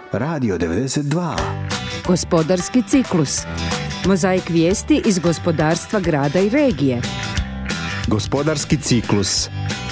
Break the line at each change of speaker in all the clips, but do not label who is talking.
Radio 92.
Gospodarski ciklus. Mozaik vijesti iz gospodarstva grada i regije.
Gospodarski ciklus.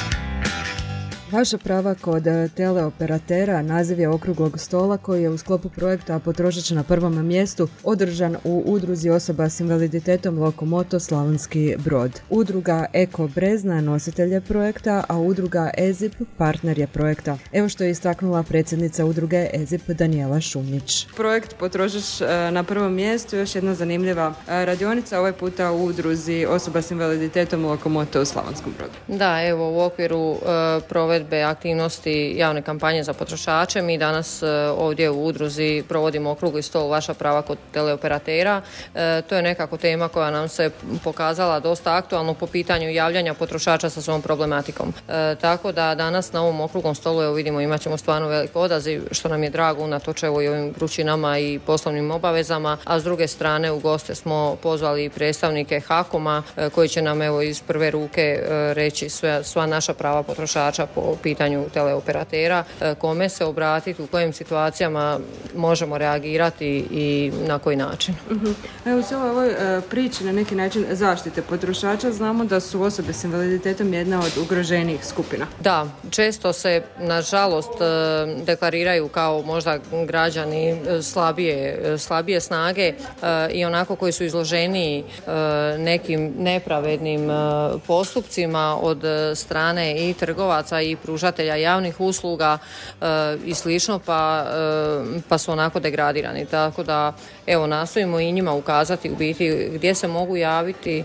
Vaša prava kod teleoperatera naziv je okruglog stola koji je u sklopu projekta Potrošač na prvom mjestu održan u udruzi osoba s invaliditetom Lokomoto Slavonski Brod. Udruga Eko Brezna nositelj je projekta, a udruga EZIP partner je projekta. Evo što je istaknula predsjednica udruge EZIP Danijela Šunjić. Projekt Potrošač na prvom mjestu, još jedna zanimljiva radionica, ovaj puta u udruzi osoba s invaliditetom Lokomoto u Slavonskom Brodu.
Da, evo u okviru provedbe aktivnosti javne kampanje za potrošače. Mi danas ovdje u udruzi provodimo okrugli stol Vaša prava kod teleoperatera. To je nekako tema koja nam se pokazala dosta aktualno po pitanju javljanja potrošača sa svojom problematikom. Tako da danas na ovom okruglom stolu evo vidimo imat ćemo stvarno velik odaziv, što nam je drago unatoč evo i ovim vrućinama i poslovnim obavezama, a s druge strane u goste smo pozvali predstavnike HAKOM-a koji će nam evo iz prve ruke reći sva naša prava potrošača po pitanju teleoperatera, kome se obratiti, u kojim situacijama možemo reagirati i na koji način.
Evo u cijeloj ovoj priči na neki način zaštite potrošača znamo da su osobe s invaliditetom jedna od ugroženijih skupina.
Da, često se nažalost deklariraju kao možda građani slabije snage i onako koji su izloženiji nekim nepravednim postupcima od strane i trgovaca i pružatelja javnih usluga i slično, pa su onako degradirani. Tako da evo nastojimo i njima ukazati u biti gdje se mogu javiti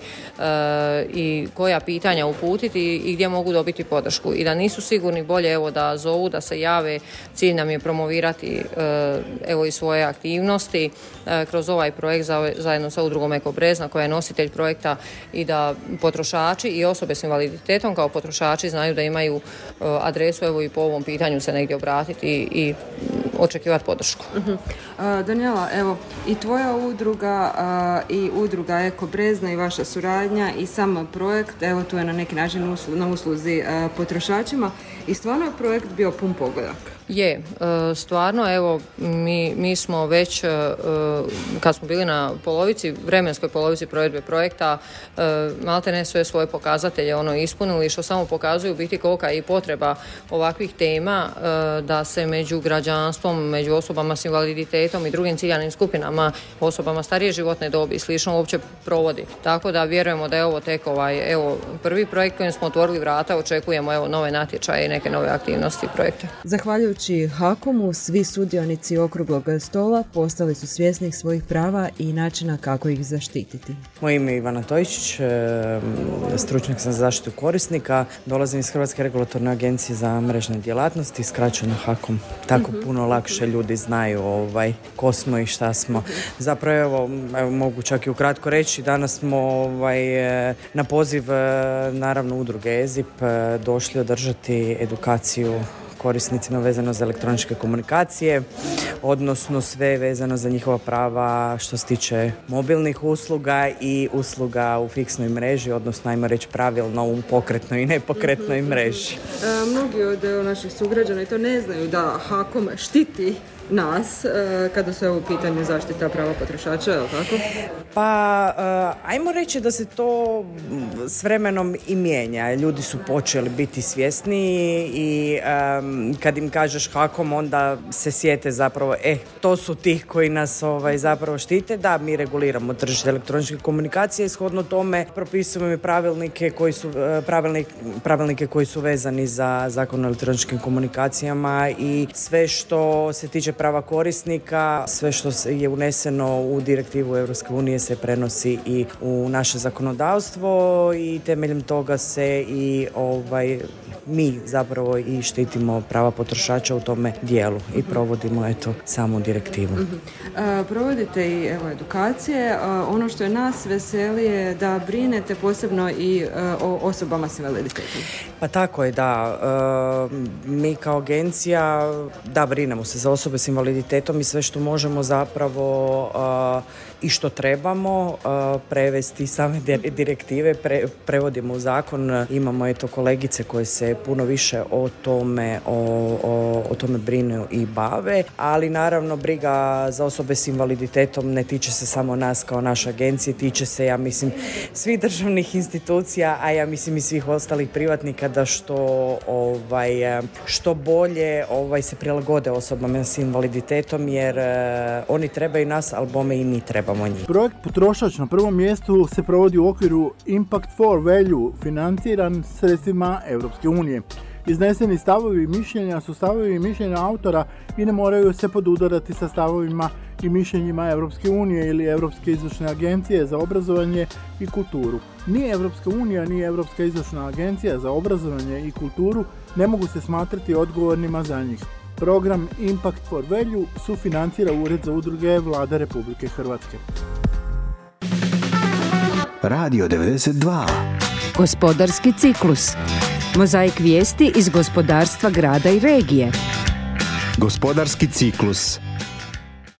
i koja pitanja uputiti i gdje mogu dobiti podršku. I da nisu sigurni, bolje evo da zovu, da se jave. Cilj nam je promovirati evo i svoje aktivnosti kroz ovaj projekt zajedno sa udrugom Eko Brezna koja je nositelj projekta, i da potrošači i osobe s invaliditetom kao potrošači znaju da imaju adresu evo i po ovom pitanju se negdje obratiti i očekivati podršku.
Danijela, evo i tvoja udruga i udruga Eko Brezna i vaša suradnja i sam projekt, evo tu je na neki način na usluzi potrošačima i stvarno je projekt bio pun pogodak.
Je, stvarno, evo, mi smo već, kad smo bili na vremenskoj polovici provedbe projekta, malte ne sve svoje pokazatelje ispunili, što samo pokazuju biti kolika je i potreba ovakvih tema da se među građanstvom, među osobama s invaliditetom i drugim ciljanim skupinama, osobama starije životne dobi i slično uopće provodi. Tako da vjerujemo da je ovo tek prvi projekt kojim smo otvorili vrata, očekujemo nove natječaje i neke nove aktivnosti i projekte.
Zahvaljujući HAKOM-u, svi sudionici okruglog stola postali su svjesni svojih prava i načina kako ih zaštititi.
Moje ime je Ivana Tojičić, stručnjak sam za zaštitu korisnika, dolazim iz Hrvatske regulatorne agencije za mrežne djelatnosti, skraćeno HAKOM. Tako puno lakše ljudi znaju ko smo i šta smo. Zapravo, evo, mogu čak i ukratko reći, danas smo na poziv naravno udruge EZIP došli održati edukaciju korisnicima vezano za elektroničke komunikacije, odnosno sve vezano za njihova prava što se tiče mobilnih usluga i usluga u fiksnoj mreži, odnosno ajmo reći pravilno u pokretnoj i nepokretnoj mreži.
Mnogi od naših sugrađana i to ne znaju da HAKOM štiti nas kada su u pitanju zaštita prava potrošača, je li tako?
Pa, ajmo reći da se to s vremenom i mijenja. Ljudi su počeli biti svjesniji i kad im kažeš HAKOM, onda se sjete zapravo, to su ti koji nas zapravo štite. Da, mi reguliramo tržište elektroničke komunikacije i shodno tome propisujemo i pravilnike koji su vezani za Zakon o elektroničkim komunikacijama i sve što se tiče prava korisnika, sve što je uneseno u direktivu Europske unije se prenosi i u naše zakonodavstvo i temeljem toga se i mi zapravo i štitimo prava potrošača u tome dijelu i provodimo samu direktivu.
Provodite i edukacije. Ono što je nas veseli je da brinete posebno i o osobama s invaliditetom.
Pa tako je, da. Mi kao agencija brinemo se za osobe s invaliditetom i sve što možemo zapravo i što trebamo prevesti same direktive, prevodimo u zakon. Imamo kolegice koje se puno više o tome o tome brinu i bave, ali naravno briga za osobe s invaliditetom ne tiče se samo nas kao naše agencije, tiče se, ja mislim, svih državnih institucija, a ja mislim i svih ostalih privatnika da što bolje se prilagode osobama s invaliditetom, jer oni trebaju nas, ali bome i mi trebamo njih.
Projekt Potrošač na prvom mjestu se provodi u okviru Impact for Value, financiran sredstvima Europske unije. Izneseni stavovi i mišljenja su stavovi i mišljenja autora i ne moraju se podudarati sa stavovima i mišljenjima Europske unije ili Europske izvršne agencije za obrazovanje i kulturu. Ni Europska unija, ni Europska izvršna agencija za obrazovanje i kulturu ne mogu se smatrati odgovornima za njih. Program Impact for Value sufinancira Ured za udruge Vlade Republike Hrvatske.
Radio 92.
Gospodarski ciklus. Mozaik vijesti iz gospodarstva grada i regije.
Gospodarski ciklus.